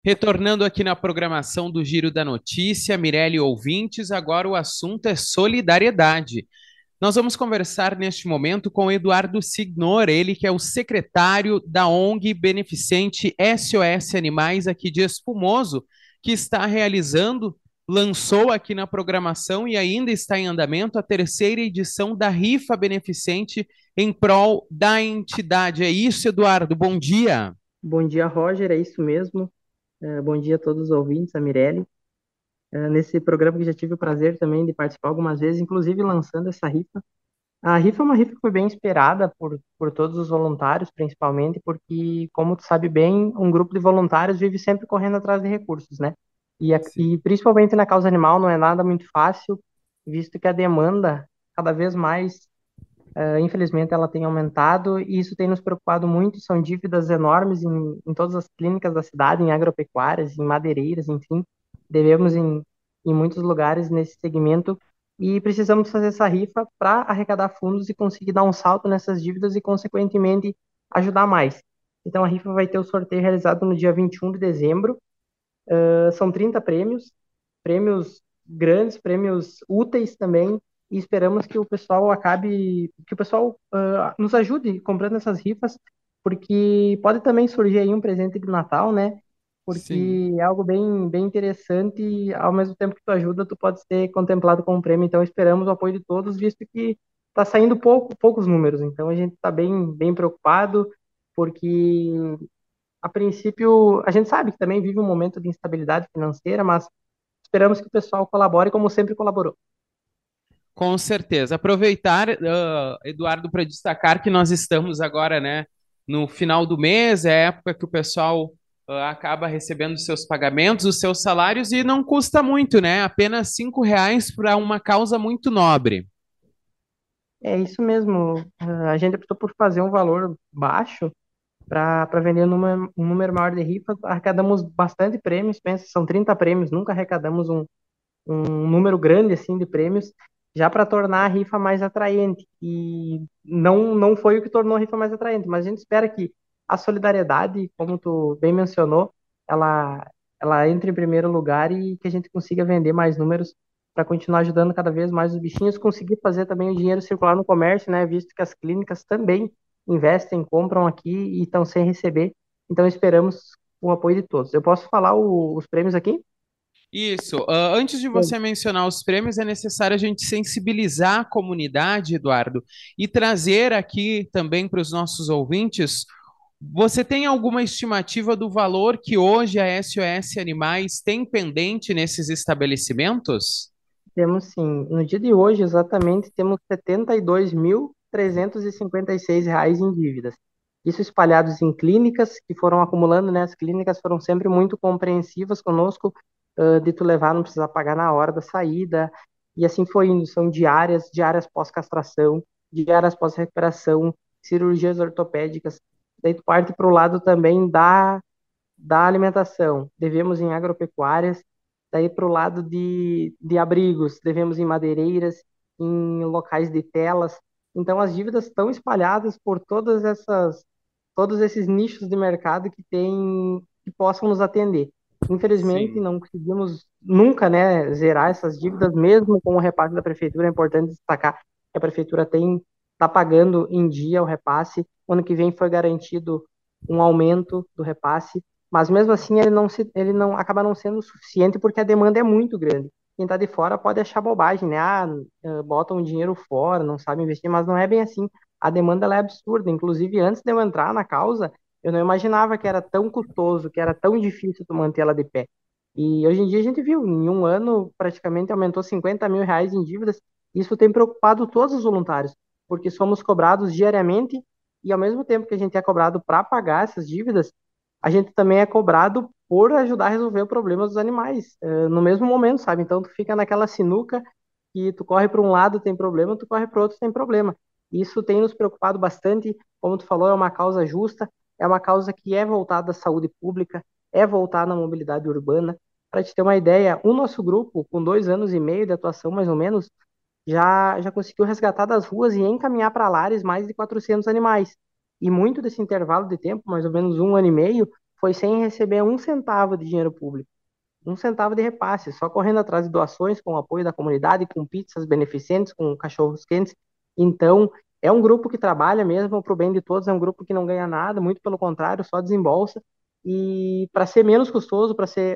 Retornando aqui na programação do Giro da Notícia, Mirelle ouvintes, agora o assunto é solidariedade. Nós vamos conversar neste momento com o Eduardo Signor, ele que é o secretário da ONG beneficente SOS Animais aqui de Espumoso, que está realizando, lançou aqui na programação e ainda está em andamento a terceira edição da rifa beneficente em prol da entidade. É isso, Eduardo? Bom dia. Bom dia, Roger, é isso mesmo. Bom dia a todos os ouvintes, a Mirelle. Nesse programa que já tive o prazer também de participar algumas vezes, inclusive lançando essa rifa. A rifa é uma rifa que foi bem esperada por todos os voluntários, principalmente porque, como tu sabe bem, um grupo de voluntários vive sempre correndo atrás de recursos, né? E principalmente na causa animal não é nada muito fácil, visto que a demanda cada vez mais infelizmente, ela tem aumentado e isso tem nos preocupado muito. São dívidas enormes em todas as clínicas da cidade, em agropecuárias, em madeireiras, enfim. Devemos em muitos lugares nesse segmento e precisamos fazer essa rifa para arrecadar fundos e conseguir dar um salto nessas dívidas e, consequentemente, ajudar mais. Então, a rifa vai ter o sorteio realizado no dia 21 de dezembro. São 30 prêmios, prêmios grandes, prêmios úteis também, e esperamos que o pessoal nos ajude comprando essas rifas, porque pode também surgir aí um presente de Natal, né? Sim. Porque é algo bem interessante e ao mesmo tempo que tu ajuda, tu pode ser contemplado com um prêmio. Então esperamos o apoio de todos, visto que está saindo poucos números. Então a gente está bem preocupado, porque a princípio, a gente sabe que também vive um momento de instabilidade financeira, mas esperamos que o pessoal colabore como sempre colaborou. Com certeza. Aproveitar, Eduardo, para destacar que nós estamos agora, né, no final do mês, é a época que o pessoal acaba recebendo seus pagamentos, os seus salários, e não custa muito, né? Apenas R$ 5 para uma causa muito nobre. É isso mesmo. A gente optou por fazer um valor baixo para vender um número maior de rifas. Arrecadamos bastante prêmios, pensa, são 30 prêmios, nunca arrecadamos um número grande assim de prêmios, já para tornar a rifa mais atraente. E não foi o que tornou a rifa mais atraente, mas a gente espera que a solidariedade, como tu bem mencionou, ela, ela entre em primeiro lugar e que a gente consiga vender mais números para continuar ajudando cada vez mais os bichinhos, conseguir fazer também o dinheiro circular no comércio, né? Visto que as clínicas também investem, compram aqui e estão sem receber. Então esperamos o apoio de todos. Eu posso falar os prêmios aqui? Isso. Antes de Bom, você mencionar os prêmios, é necessário a gente sensibilizar a comunidade, Eduardo, e trazer aqui também para os nossos ouvintes. Você tem alguma estimativa do valor que hoje a SOS Animais tem pendente nesses estabelecimentos? temos sim. No dia de hoje, exatamente, temos 72.356 reais em dívidas. Isso espalhados em clínicas que foram acumulando, né? As clínicas foram sempre muito compreensivas conosco, de tu levar, não precisar pagar na hora da saída. E assim foi indo. São diárias pós-castração, diárias pós-recuperação, cirurgias ortopédicas. Daí tu parte para o lado também da alimentação, devemos em agropecuárias, daí para o lado de abrigos, devemos em madeireiras, em locais de telas. Então, as dívidas estão espalhadas por todos esses nichos de mercado que tem, que possam nos atender. Infelizmente, Sim. não conseguimos nunca, né, zerar essas dívidas, mesmo com o repasse da prefeitura. É importante destacar que a prefeitura está pagando em dia o repasse. O ano que vem foi garantido um aumento do repasse, mas mesmo assim ele não acaba não sendo suficiente porque a demanda é muito grande. Quem está de fora pode achar bobagem, né? Botam o dinheiro fora, não sabe investir, mas não é bem assim. A demanda ela é absurda. Inclusive, antes de eu entrar na causa, eu não imaginava que era tão custoso, que era tão difícil tu manter ela de pé. E hoje em dia a gente viu, em um ano praticamente aumentou 50 mil reais em dívidas. Isso tem preocupado todos os voluntários, porque somos cobrados diariamente e ao mesmo tempo que a gente é cobrado para pagar essas dívidas, a gente também é cobrado por ajudar a resolver o problema dos animais, no mesmo momento, sabe? Então tu fica naquela sinuca que tu corre para um lado tem problema, tu corre para o outro tem problema. Isso tem nos preocupado bastante, como tu falou, é uma causa justa, é uma causa que é voltada à saúde pública, é voltada à mobilidade urbana. Para te ter uma ideia, o nosso grupo, com 2 anos e meio de atuação mais ou menos, já conseguiu resgatar das ruas e encaminhar para lares mais de 400 animais. E muito desse intervalo de tempo, mais ou menos um ano e meio, foi sem receber um centavo de dinheiro público, um centavo de repasse, só correndo atrás de doações, com o apoio da comunidade, com pizzas beneficentes, com cachorros quentes. Então, é um grupo que trabalha mesmo para o bem de todos, é um grupo que não ganha nada, muito pelo contrário, só desembolsa. E para ser menos custoso,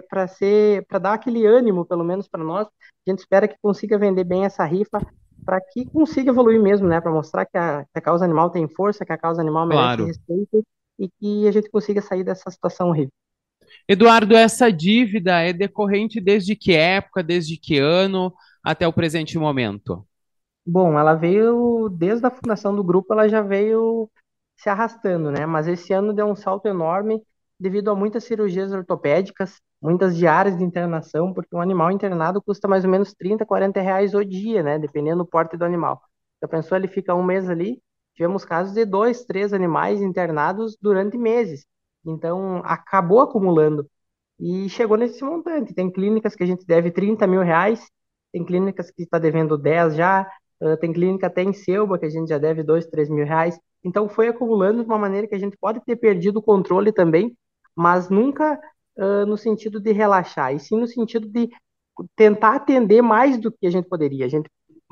para dar aquele ânimo, pelo menos para nós, a gente espera que consiga vender bem essa rifa, para que consiga evoluir mesmo, né? Para mostrar que a causa animal tem força, que a causa animal merece Claro. respeito e que a gente consiga sair dessa situação horrível. Eduardo, essa dívida é decorrente desde que época, desde que ano até o presente momento? Bom, ela veio desde a fundação do grupo, ela já veio se arrastando, né? Mas esse ano deu um salto enorme devido a muitas cirurgias ortopédicas, muitas diárias de internação, porque um animal internado custa mais ou menos 30, 40 reais o dia, né? Dependendo do porte do animal. Então, a pessoa ele fica um mês ali. Tivemos casos de dois, três animais internados durante meses. Então, acabou acumulando. E chegou nesse montante. Tem clínicas que a gente deve 30 mil reais, tem clínicas que está devendo 10 já, tem clínica até em Selba que a gente já deve 2, 3 mil reais. Então foi acumulando de uma maneira que a gente pode ter perdido o controle também, mas nunca no sentido de relaxar, e sim no sentido de tentar atender mais do que a gente poderia. A gente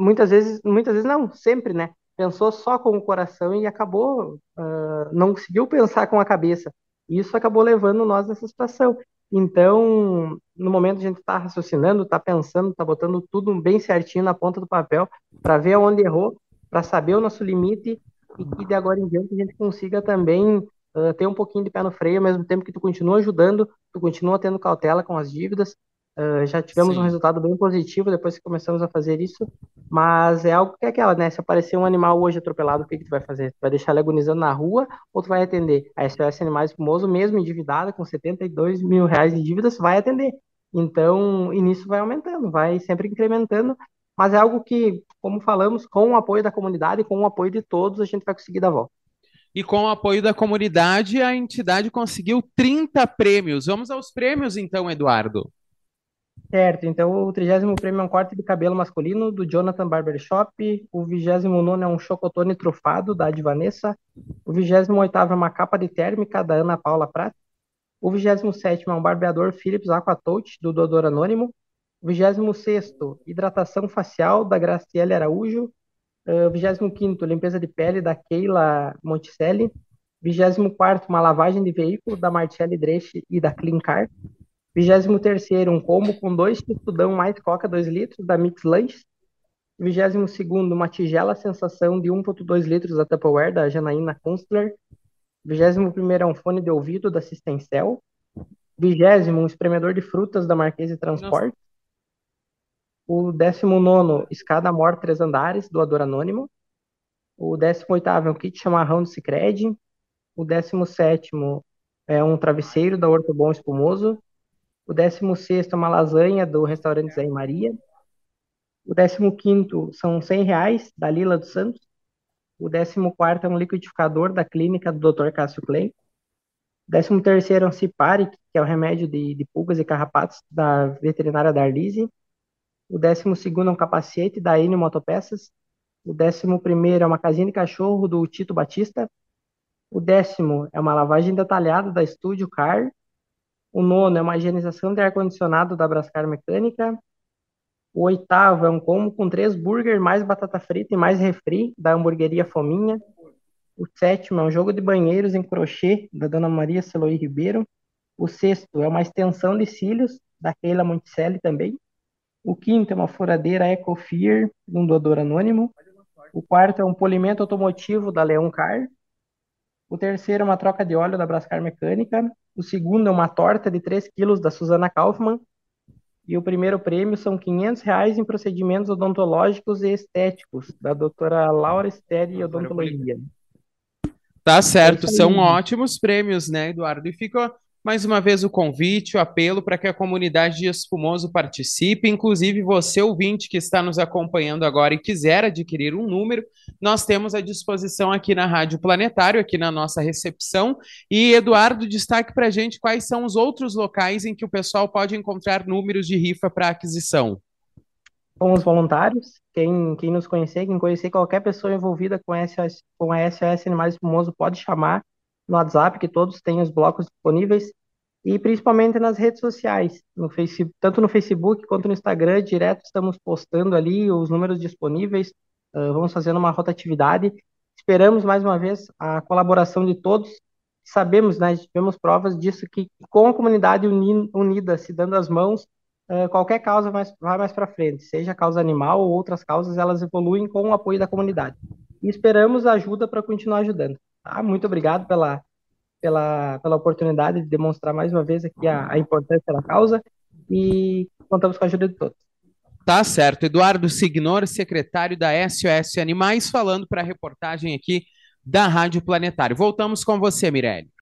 muitas vezes não, sempre, né? Pensou só com o coração e acabou, não conseguiu pensar com a cabeça. E isso acabou levando nós nessa situação. Então, no momento a gente está raciocinando, está pensando, está botando tudo bem certinho na ponta do papel para ver onde errou, para saber o nosso limite e que de agora em diante a gente consiga também ter um pouquinho de pé no freio, ao mesmo tempo que tu continua ajudando, tu continua tendo cautela com as dívidas. Já tivemos um Sim. resultado bem positivo depois que começamos a fazer isso, mas é algo que é aquela, né? Se aparecer um animal hoje atropelado, o que que tu vai fazer? Tu vai deixar ele agonizando na rua ou tu vai atender? A SOS Animais Famoso, mesmo endividada, com 72 mil reais de dívidas, vai atender. Então, e nisso vai aumentando, vai sempre incrementando, mas é algo que, como falamos, com o apoio da comunidade, com o apoio de todos, a gente vai conseguir dar a volta. E com o apoio da comunidade, a entidade conseguiu 30 prêmios. Vamos aos prêmios, então, Eduardo. Certo, então o 30º prêmio é um corte de cabelo masculino do Jonathan Barbershop, o 29º é um chocotone trufado da Advanessa, o 28º é uma capa de térmica da Ana Paula Prat, o 27º é um barbeador Philips Aquatouch do Dodor Anônimo, o 26º hidratação facial da Graciele Araújo, o 25º limpeza de pele da Keila Monticelli, 24º uma lavagem de veículo da Marcele Dresch e da Cleancar, 23º, um combo com dois Tostudão mais Coca 2 litros da Mix Lanches. 22º, uma tigela sensação de 1,2 litros da Tupperware da Janaína Kunstler. 21º é um fone de ouvido da Sistencel. 20º, um espremedor de frutas da Marquesa Nossa. Transport. O 19º, escada amor 3 andares, doador anônimo. O 18º é um kit chamarrão do Sicredi. O 17º é um travesseiro da Ortobon Espumoso. O 16º é uma lasanha do restaurante Zé e Maria. O 15º são 100 reais, da Lila dos Santos. O 14º é um liquidificador da clínica do Dr. Cássio Klein. O 13º é um Cipari, que é o remédio de pulgas e carrapatos da veterinária da Arlise. O 12º é um capacete da Enio Motopeças. O 11º é uma casinha de cachorro do Tito Batista. O 10º é uma lavagem detalhada da Studio Car. O 9º é uma higienização de ar-condicionado da Brascar Mecânica. O 8º é um combo com 3 burger, mais batata frita e mais refri, da hamburgueria Fominha. O 7º é um jogo de banheiros em crochê, da Dona Maria Celoí Ribeiro. O 6º é uma extensão de cílios, da Keila Monticelli também. O 5º é uma furadeira Ecofear, de um doador anônimo. O 4º é um polimento automotivo, da Leão Car. O 3º é uma troca de óleo da Brascar Mecânica. O 2º é uma torta de 3 quilos, da Suzana Kaufmann. E o primeiro prêmio são 500 reais em procedimentos odontológicos e estéticos, da doutora Laura Steri Odontologia. Tá É certo, isso são aí. ótimos prêmios, né, Eduardo? E fica mais uma vez o convite, o apelo para que a comunidade de Espumoso participe, inclusive você, ouvinte, que está nos acompanhando agora e quiser adquirir um número, nós temos à disposição aqui na Rádio Planetário, aqui na nossa recepção. E, Eduardo, destaque para a gente quais são os outros locais em que o pessoal pode encontrar números de rifa para aquisição. Com os voluntários, quem nos conhecer, quem conhecer qualquer pessoa envolvida com a SOS Animais Espumoso, pode chamar no WhatsApp, que todos têm os blocos disponíveis. e principalmente nas redes sociais, tanto no Facebook quanto no Instagram, direto estamos postando ali os números disponíveis, vamos fazendo uma rotatividade. Esperamos mais uma vez a colaboração de todos. Sabemos, né, tivemos provas disso que com a comunidade unida, se dando as mãos, qualquer causa vai mais para frente, seja causa animal ou outras causas, elas evoluem com o apoio da comunidade. E esperamos ajuda para continuar ajudando. Tá? Muito obrigado pela oportunidade de demonstrar mais uma vez aqui a importância da causa e contamos com a ajuda de todos. Tá certo. Eduardo Signor, secretário da SOS Animais, falando para a reportagem aqui da Rádio Planetário. Voltamos com você, Mirelle.